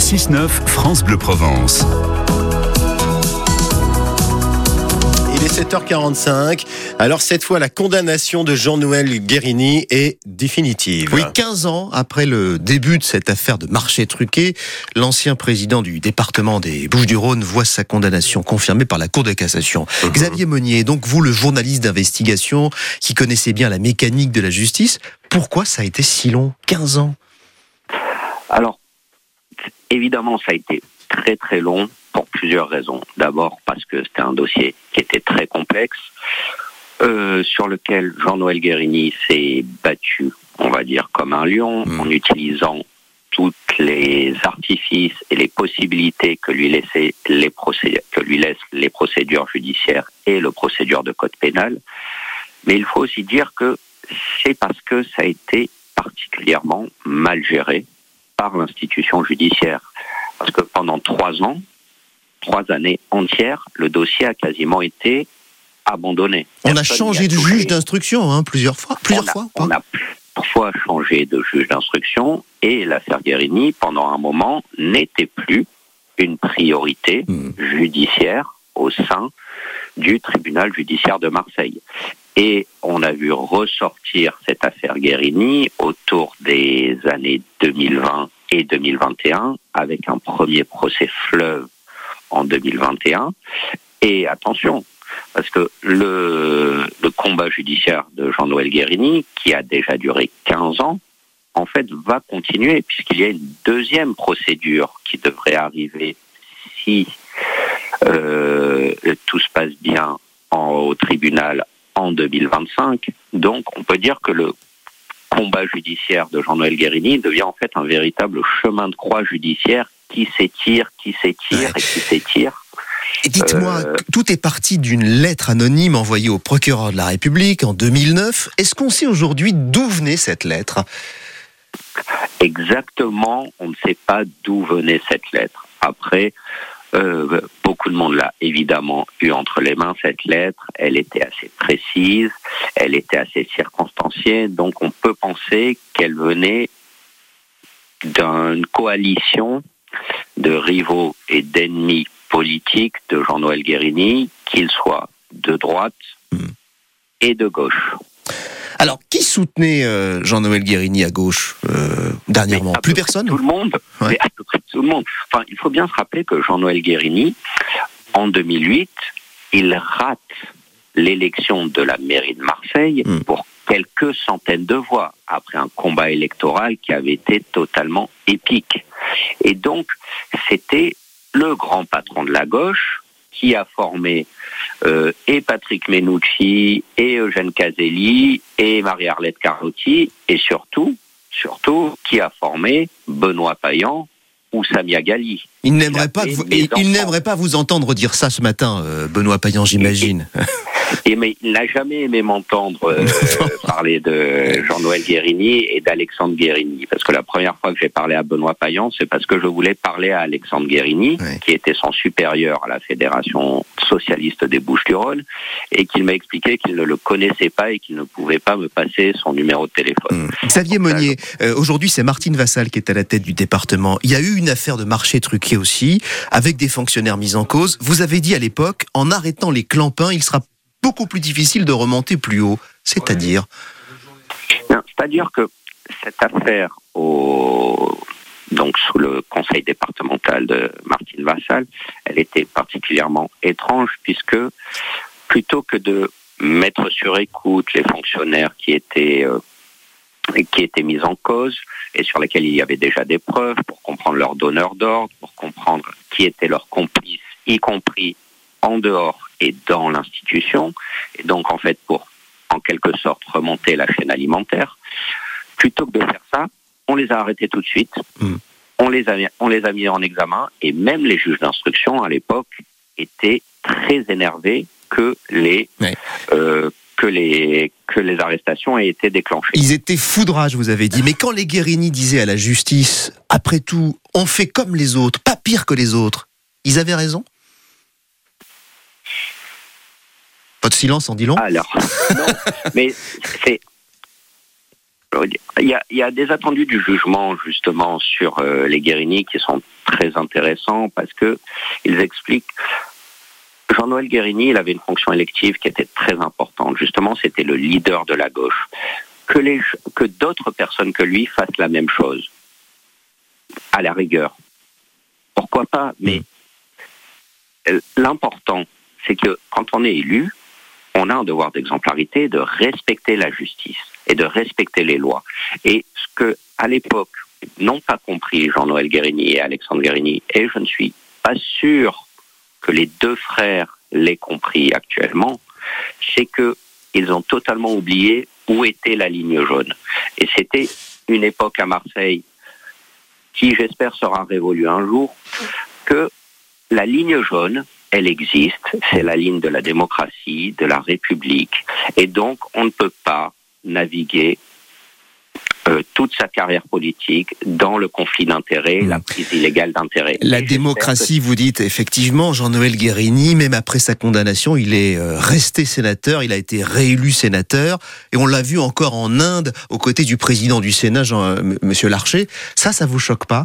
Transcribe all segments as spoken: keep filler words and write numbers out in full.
six neuf France Bleu Provence. Il est sept heures quarante-cinq. Alors cette fois, la condamnation de Jean-Noël Guérini est définitive. Oui, quinze ans après le début de cette affaire de marché truqué, l'ancien président du département des Bouches-du-Rhône voit sa condamnation confirmée par la Cour de cassation. Mmh. Xavier Monnier, donc vous, le journaliste d'investigation qui connaissait bien la mécanique de la justice, pourquoi ça a été si long, quinze ans ? Alors, évidemment, ça a été très très long pour plusieurs raisons. D'abord parce que c'était un dossier qui était très complexe, euh, sur lequel Jean-Noël Guérini s'est battu, on va dire, comme un lion, mmh. en utilisant tous les artifices et les possibilités que lui, laissaient les procé- que lui laissent les procédures judiciaires et le procédure de code pénal. Mais il faut aussi dire que c'est parce que ça a été particulièrement mal géré par l'institution judiciaire. Parce que pendant trois ans, trois années entières, le dossier a quasiment été abandonné. On Personne a changé de juge d'instruction hein, plusieurs fois. Plusieurs on a, fois on a plusieurs fois changé de juge d'instruction et l'affaire Guérini, pendant un moment, n'était plus une priorité mmh. judiciaire au sein du tribunal judiciaire de Marseille. Et on a vu ressortir cette affaire Guérini autour des années deux mille vingt et deux mille vingt et un, avec un premier procès fleuve en deux mille vingt et un. Et attention, parce que le, le combat judiciaire de Jean-Noël Guérini, qui a déjà duré quinze ans, en fait, va continuer, puisqu'il y a une deuxième procédure qui devrait arriver si euh, tout se passe bien en, au tribunal en deux mille vingt-cinq. Donc, on peut dire que le combat judiciaire de Jean-Noël Guérini devient en fait un véritable chemin de croix judiciaire qui s'étire, qui s'étire et qui s'étire. Et dites-moi, euh... tout est parti d'une lettre anonyme envoyée au procureur de la République en deux mille neuf. Est-ce qu'on sait aujourd'hui d'où venait cette lettre ? Exactement, on ne sait pas d'où venait cette lettre. Après, euh, beaucoup de monde l'a évidemment eu entre les mains, cette lettre. Elle était assez précise, elle était assez circonstanciée, donc on peut penser qu'elle venait d'une coalition de rivaux et d'ennemis politiques de Jean-Noël Guérini, qu'ils soient de droite mmh. et de gauche. Alors, qui soutenait euh, Jean-Noël Guérini à gauche euh, dernièrement ? Plus personne ? Tout le monde. Ouais. Mais à peu près tout le monde. Enfin, il faut bien se rappeler que Jean-Noël Guérini, en deux mille huit, il rate l'élection de la mairie de Marseille mmh. pour quelques centaines de voix, après un combat électoral qui avait été totalement épique. Et donc, c'était le grand patron de la gauche qui a formé euh, et Patrick Menucci, et Eugène Caselli, et Marie-Arlette Carlotti, et surtout, surtout, qui a formé Benoît Payan ou Samia Ghali. Il n'aimerait pas, vous, il n'aimerait pas vous entendre dire ça ce matin, euh, Benoît Payan, j'imagine. Et, et mais il n'a jamais aimé m'entendre euh, parler de Jean-Noël Guérini et d'Alexandre Guérini. Parce que la première fois que j'ai parlé à Benoît Payan, c'est parce que je voulais parler à Alexandre Guérini, ouais. qui était son supérieur à la Fédération socialiste des Bouches-du-Rhône, et qu'il m'a expliqué qu'il ne le connaissait pas et qu'il ne pouvait pas me passer son numéro de téléphone. Mmh. Xavier Donc, Monnier, là, je... euh, aujourd'hui c'est Martine Vassal qui est à la tête du département. Il y a eu une affaire de marché truqué aussi, avec des fonctionnaires mis en cause. Vous avez dit à l'époque, en arrêtant les clampins, il sera beaucoup plus difficile de remonter plus haut. C'est-à-dire non, C'est-à-dire que cette affaire, au... donc sous le conseil départemental de Martine Vassal, elle était particulièrement étrange, puisque plutôt que de mettre sur écoute les fonctionnaires qui étaient... Euh, qui étaient mis en cause et sur lesquels il y avait déjà des preuves pour comprendre leurs donneurs d'ordre, pour comprendre qui étaient leurs complices, y compris en dehors et dans l'institution, et donc en fait pour en quelque sorte remonter la chaîne alimentaire. Plutôt que de faire ça, on les a arrêtés tout de suite, mmh. on les a, on les a mis en examen, et même les juges d'instruction à l'époque étaient très énervés que les... Ouais. Euh, Que les, que les arrestations aient été déclenchées. Ils étaient foudrages, vous avez dit. Mais quand les Guérini disaient à la justice, après tout, on fait comme les autres, pas pire que les autres, ils avaient raison ? Pas de silence en dit long ? Alors, non, mais c'est... Il y a, il y a des attendus du jugement justement sur euh, les Guérini qui sont très intéressants parce que ils expliquent. Jean-Noël Guérini, il avait une fonction élective qui était très importante. Justement, c'était le leader de la gauche. Que, les, que d'autres personnes que lui fassent la même chose, à la rigueur. Pourquoi pas? Mais l'important, c'est que quand on est élu, on a un devoir d'exemplarité, de respecter la justice et de respecter les lois. Et ce que, à l'époque, n'ont pas compris Jean-Noël Guérini et Alexandre Guérini, et je ne suis pas sûr que les deux frères l'aient compris actuellement, c'est que ils ont totalement oublié où était la ligne jaune. Et c'était une époque à Marseille qui, j'espère, sera révolue un jour, que la ligne jaune, elle existe, c'est la ligne de la démocratie, de la République, et donc on ne peut pas naviguer euh, toute sa carrière politique dans le conflit d'intérêts, mmh. la prise illégale d'intérêts. La et démocratie, que... vous dites, effectivement, Jean-Noël Guérini, même après sa condamnation, il est resté sénateur, il a été réélu sénateur, et on l'a vu encore en Inde, aux côtés du président du Sénat, Jean, euh, Monsieur Larcher. Ça, ça vous choque pas?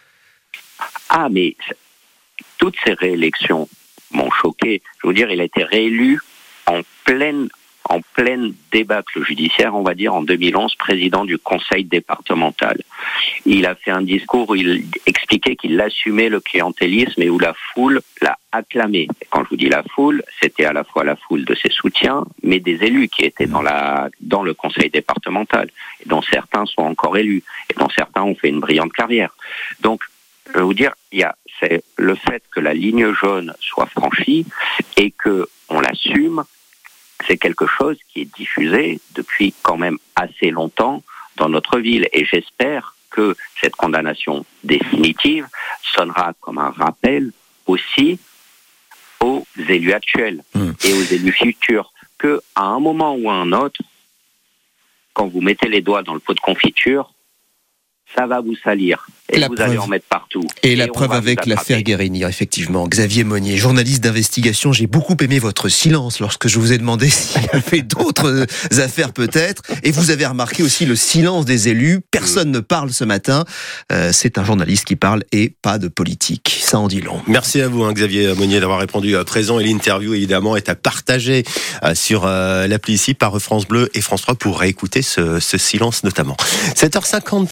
Ah, mais toutes ces réélections m'ont choqué. Je veux dire, il a été réélu en pleine, en pleine débâcle judiciaire, on va dire, en deux mille onze, président du conseil départemental. Il a fait un discours où il expliquait qu'il assumait le clientélisme et où la foule l'a acclamé. Et quand je vous dis la foule, c'était à la fois la foule de ses soutiens, mais des élus qui étaient dans, la, dans le conseil départemental, et dont certains sont encore élus, et dont certains ont fait une brillante carrière. Donc, je veux vous dire, il y a c'est le fait que la ligne jaune soit franchie et que on l'assume, c'est quelque chose qui est diffusé depuis quand même assez longtemps dans notre ville. Et j'espère que cette condamnation définitive sonnera comme un rappel aussi aux élus actuels mmh. et aux élus futurs que à un moment ou à un autre, quand vous mettez les doigts dans le pot de confiture, ça va vous salir. Et la vous preuve. allez en mettre partout. Et, et la preuve avec l'affaire Guérini, effectivement. Xavier Monnier, journaliste d'investigation, j'ai beaucoup aimé votre silence lorsque je vous ai demandé s'il y avait d'autres affaires peut-être. Et vous avez remarqué aussi le silence des élus. Personne ne parle ce matin. Euh, c'est un journaliste qui parle et pas de politique. Ça en dit long. Merci à vous, hein, Xavier Monnier, d'avoir répondu à présent. Et l'interview, évidemment, est à partager euh, sur euh, l'appli ici par France Bleu et France trois pour réécouter ce, ce silence notamment. sept heures cinquante.